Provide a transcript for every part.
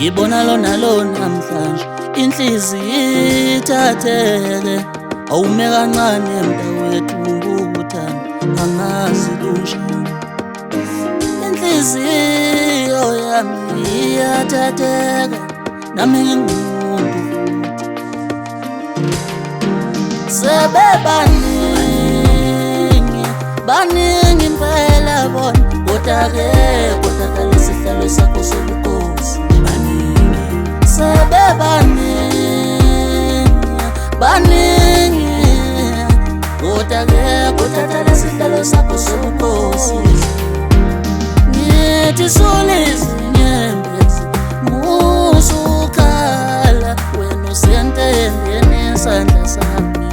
ngibona lona namhlanje inhliziyo ithatheke awume kancane mnawethu ukuthanda angazi lunjani inhliziyo yami iyathatheka nami ngingumuntu baningi impela bona kodwa-ke lesihlalo sakho sobukhosi baningi kodwa-ke lesihlalo sakho sobukhosi ngithi sulizinyembezi musukhala wena usentendeni esandla sami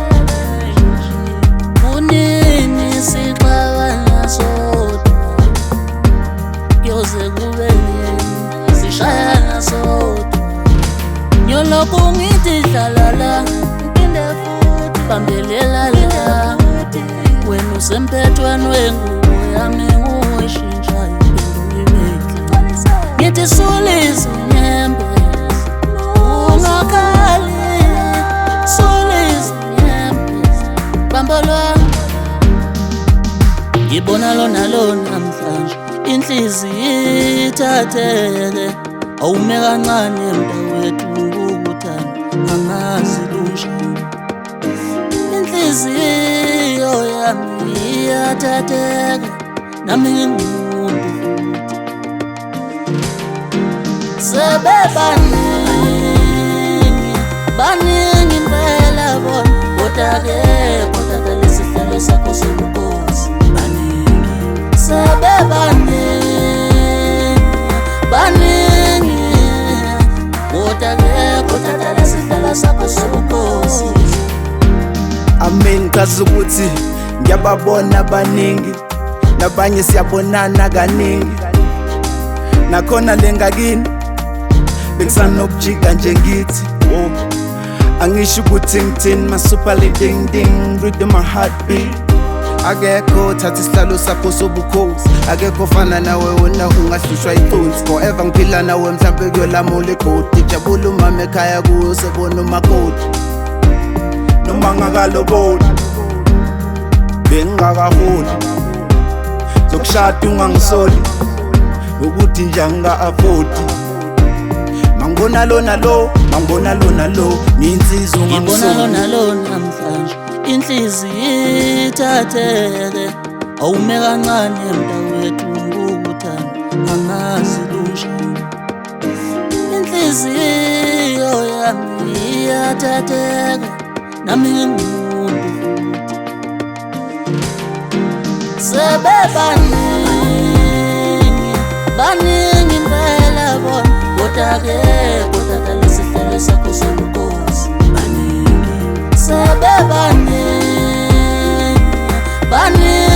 kunini sixabana sodwa kuyoze kube nini sishayana sodwa nyolokhu ngithi dlala la ngipinde futhi bambelela la wena usempethweni wengubo yami nguweshintsha ngithi sulizinyembezi ungakhali sulizinyembezi bambolwa ngibona lona namhlanje inhliziyo ithatheke awume kancane mnawethu ukuthanda angazi lunjani inhliziyo yami iyathatheka nami ngingumuntu baningi impela bona kodwa-ke lesihlalo sakho sobukhosi baningi kodwa-ke lesihlalo sakho sobukhosi Amen kazi ukuthi ngiyababona baningi nabanye siyabonana kaningi nakhona lengakini bengisanokujika nje ngithi angisho ukuthi ngithini masuper ding ding rhythm my heartbeat akekho thatha isihlalo sakho sobukhosi akekho fana nawe wena ungahlushwa iphonsi forever ngiphila nawe mhlambe kuyolamula igodi ijabula umama ekhaya kuyo sebona umakoti noma ngakaloboni bengingakaholi zokushada ungangisoli ukuthi nje anginga-afford mangibona lona lo ngiyinsizwa ngibona lona namhlanje inhliziyo ithatheke awume kancane mnawethu ukuthanda angazi lunjani inhliziyo yami iyathatheka nami ngingumuntu baningi impela bona kodwa-ke lesihlalo sakho sobukhosi baningi